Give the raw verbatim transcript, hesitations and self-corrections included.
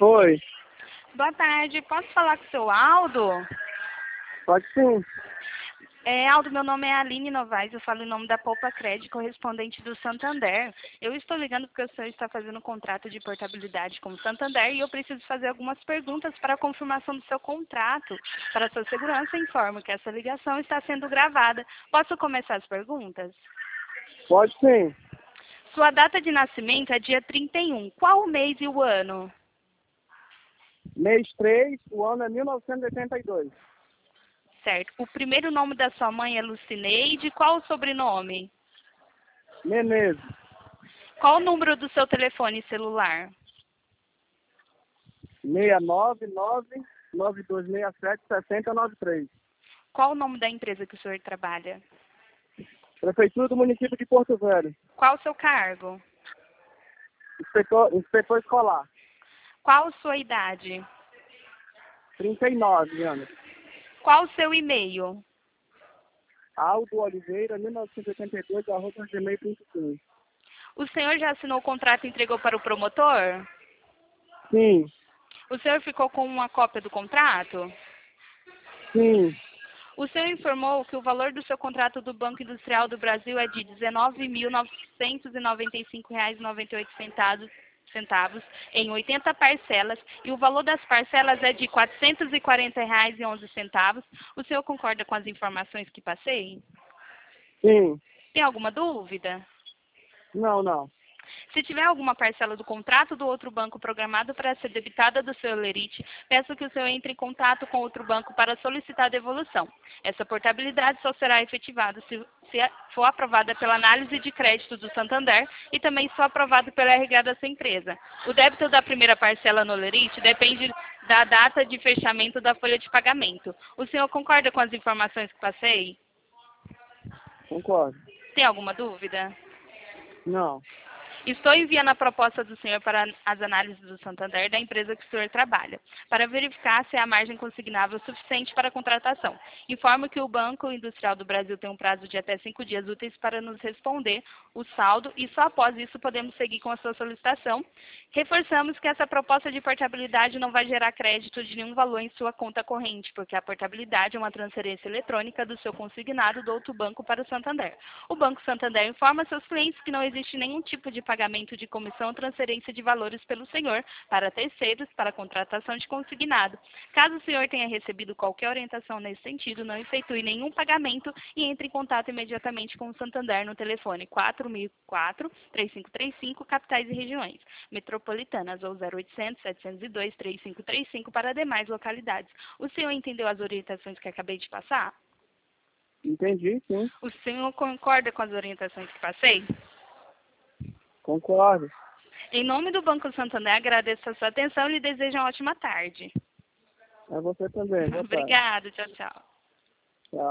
Oi, Boa tarde, posso falar com o seu Aldo? pode sim. É, Aldo, meu nome é Aline Novaes, eu falo em nome da Poupa Crédito, correspondente do Santander. Eu estou ligando porque o senhor está fazendo um contrato de portabilidade com o Santander e eu preciso fazer algumas perguntas para a confirmação do seu contrato. Para sua segurança, informo que essa ligação está sendo gravada. Posso começar as perguntas? Pode sim. Sua data de nascimento é dia trinta e um. Qual o mês e o ano? Mês três, o ano é mil novecentos e oitenta e dois. Certo. O primeiro nome da sua mãe é Lucineide. Qual o sobrenome? Menezes, Qual o número do seu telefone celular? seis nove nove, nove dois seis sete, seis zero nove três. Qual o nome da empresa que o senhor trabalha? Prefeitura do município de Porto Velho. Qual o seu cargo? Inspetor, inspetor escolar. Qual a sua idade? trinta e nove anos. Qual o seu e-mail? Aldo Oliveira, mil novecentos e oitenta e dois, arroba gmail ponto com. O senhor já assinou o contrato e entregou para o promotor? Sim, O senhor ficou com uma cópia do contrato? sim, O senhor informou que o valor do seu contrato do Banco Industrial do Brasil é de dezenove mil novecentos e noventa e cinco reais e noventa e oito centavos centavos em oitenta parcelas e o valor das parcelas é de quatrocentos e quarenta reais e onze centavos. O senhor concorda com as informações que passei? sim. Tem alguma dúvida? Não, não. Se tiver alguma parcela do contrato do outro banco programado para ser debitada do seu lerite, peço que o senhor entre em contato com outro banco para solicitar a devolução. Essa portabilidade só será efetivada se, se for aprovada pela análise de crédito do Santander e também se for aprovado pela R H da sua empresa. O débito da primeira parcela no lerite depende da data de fechamento da folha de pagamento. O senhor concorda com as informações que passei? Concordo. Tem alguma dúvida? Não. Estou enviando a proposta do senhor para as análises do Santander da empresa que o senhor trabalha, para verificar se há margem consignável suficiente para a contratação. Informo que o Banco Industrial do Brasil tem um prazo de até cinco dias úteis para nos responder o saldo e só após isso podemos seguir com a sua solicitação. Reforçamos que essa proposta de portabilidade não vai gerar crédito de nenhum valor em sua conta corrente, porque a portabilidade é uma transferência eletrônica do seu consignado do outro banco para o Santander. O Banco Santander informa seus clientes que não existe nenhum tipo de pagamento de comissão ou transferência de valores pelo senhor para terceiros para contratação de consignado. Caso o senhor tenha recebido qualquer orientação nesse sentido, não efetue nenhum pagamento e entre em contato imediatamente com o Santander no telefone quatro mil e quatro, três cinco três cinco, capitais e regiões metropolitanas ou zero oitocentos, setecentos e dois, três cinco três cinco para demais localidades. O senhor entendeu as orientações que acabei de passar? Entendi, sim. O senhor concorda com as orientações que passei? Concordo. Em nome do Banco Santander, agradeço a sua atenção e lhe desejo uma ótima tarde. É você também. Boa tarde. Obrigada, tchau, tchau.